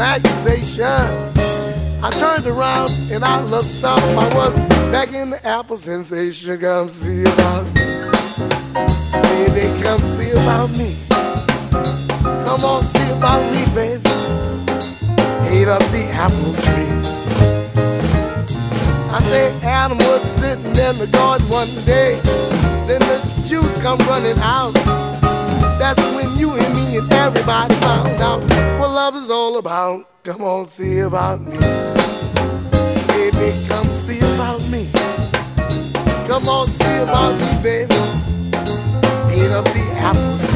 relaxation. I turned around and I looked up. I was back in the apple sensation. Come see about me. Baby, come see about me. Come on, see about me, baby. Ate up the apple tree. I say Adam was sitting in the garden one day. Then the juice come running out. That's when you and me and everybody found out what love is all about. Come on, see about me. Baby, come see about me. Come on, see about me, baby. Ate up the apple tree.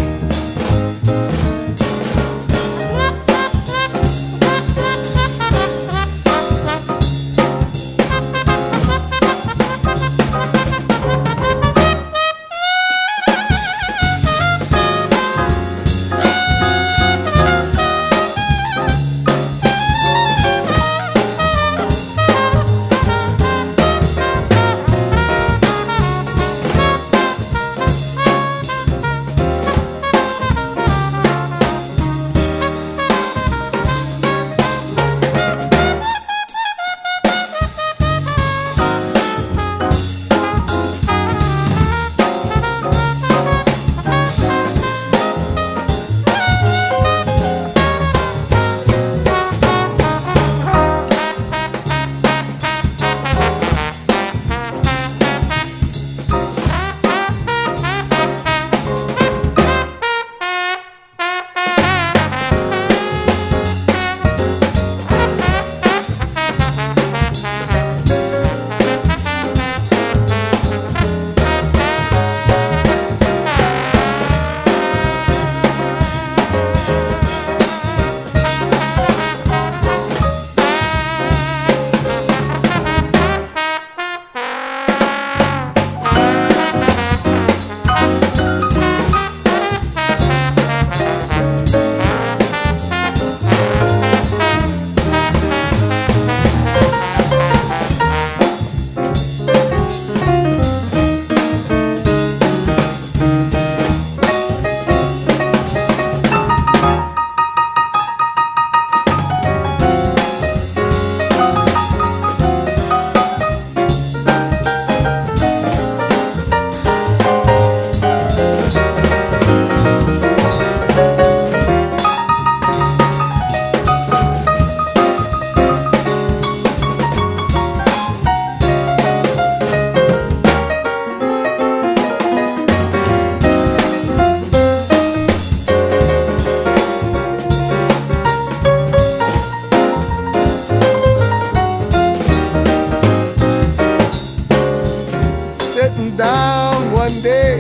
Down one day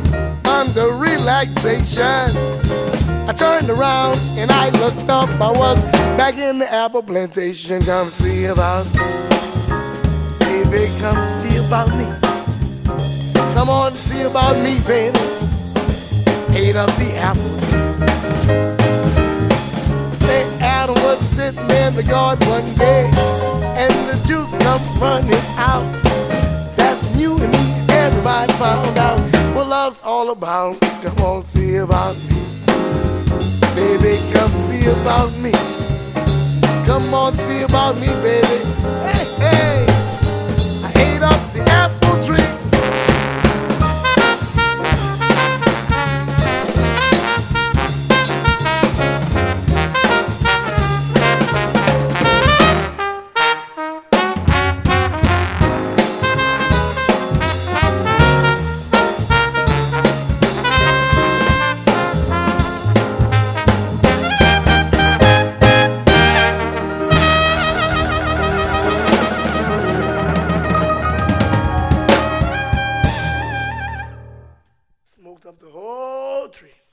under relaxation, I turned around and I looked up. I was back in the apple plantation. Come see about me. Baby, come see about me. Come on, see about me, baby. Ate up the apple tree. Say Adam was sitting in the garden one day and the juice come running out. That's when you and me, everybody found out what love's all about. Come on, see about me. Baby, come see about me. Come on, see about me, baby. Hey, hey, I ate up the apple tree. Smoked up the whole tree.